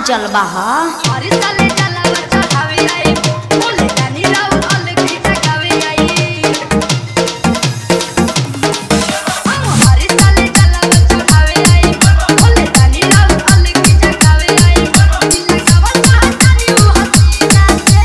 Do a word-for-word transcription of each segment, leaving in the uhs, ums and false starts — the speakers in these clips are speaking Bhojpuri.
जलवा हा। हरी साले जलवा चढ़ावे आई बोले जानी राव अलग ही जगावे आई। हम हरी साले जलवा चढ़ावे आई बोले जानी राव अलग ही जगावे आई। दिल लगावा चाहतानी वो हसीना से।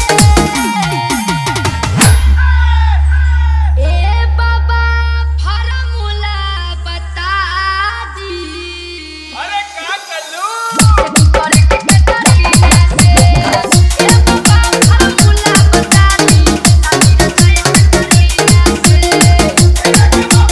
ए बाबा फार्मूला बता दी। अरे का कल्लू करे के कतरीना से। ए बाबा फार्मूला बता दी। शादी रचाए कतरीना से।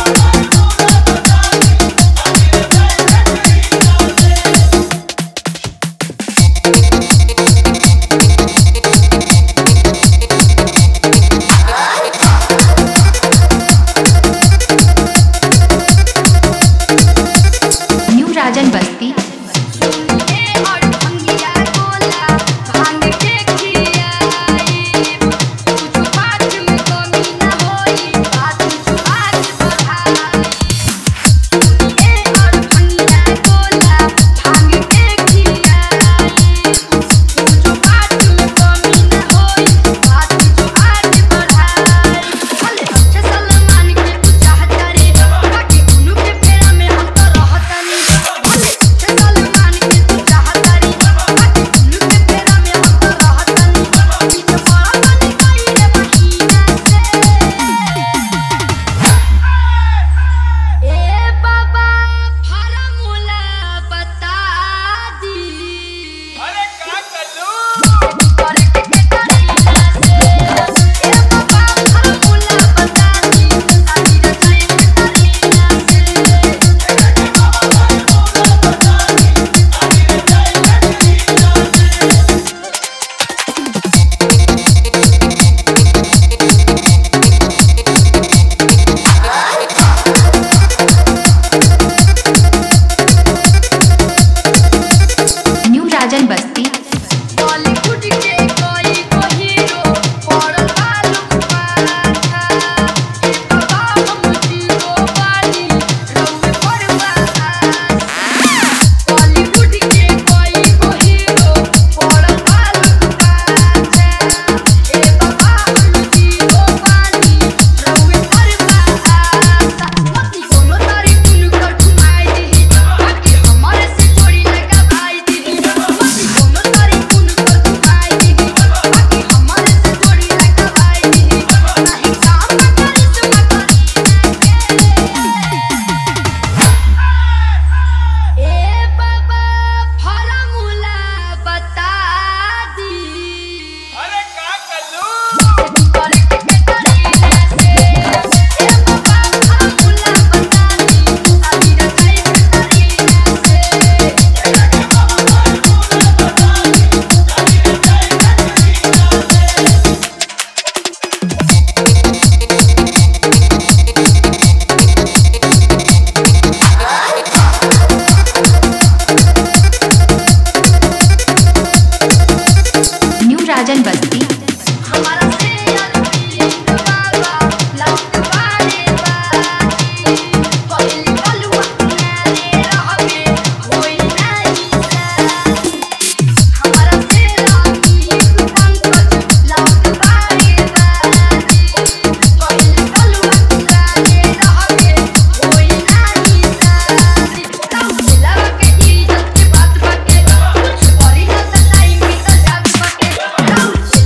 न्यू राजन बस्ती। सुनिए और भंगिया गोला भांग के खियाई। तुझो बात में कमी न होई बात तुझो आगे बढ़ाई। सुनिए और भंगिया गोला भांग के खियाई। तुझो बात में कमी न होई बात तुझो आगे बढ़ाई। भले अच्छे सलमान के तू चाहता रे बाकी उनु के फेरा में हम तो रहतनी। अच्छे सलमान के तू चाहता रे बाकी उनु के फेरा में हम तो रहतनी। पीछे पड़ा बनी गई रे महीना से। ए बाबा फार्मूला बता दी। अरे का कल्लू करे के कतरीना से। ए बाबा फार्मूला बता दी। शादी रचाए कतरीना से। न्यू राजन बस्ती। बॉलीवुड के कोई को हीरो पड़ल बालू पाछा। ए बाबा हम जीरो बानी रउए पड़वा आशा। बॉलीवुड के कोई को हीरो पड़ल बालू पाछा। ए बाबा हम जीरो बानी रउए पड़वा आशा। मती कोनो तारी कुन कर घुमाई दी बाकी हमारे से जोड़ी लगा भाई दी। मती कोनो तारी कुन कर घुमाई दी बाकी हमारे से जोड़ी लगा भाई दी। नहीं काम ना करे से मकरी ए बाबा फार्मूला बता दी। अरे का कल्लू करे के कतरीना से। ए बाबा फार्मूला बता दी। शादी रचाए कतरीना से। न्यू राजन बस्ती। हमारा से अलबीत बाबा लौट बारे बाजी। पहली बलुआ नाले रहबे होई नाही साजी। हमारा से अलबीत पंकज लौट बारे बाजी। पहली बलुआ नाले रहबे होई नाही साजी। लौट लगा के इज्जत के बात बाके कुछ करी न त टाइम बीत जात बाके। लौट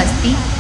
बस्ती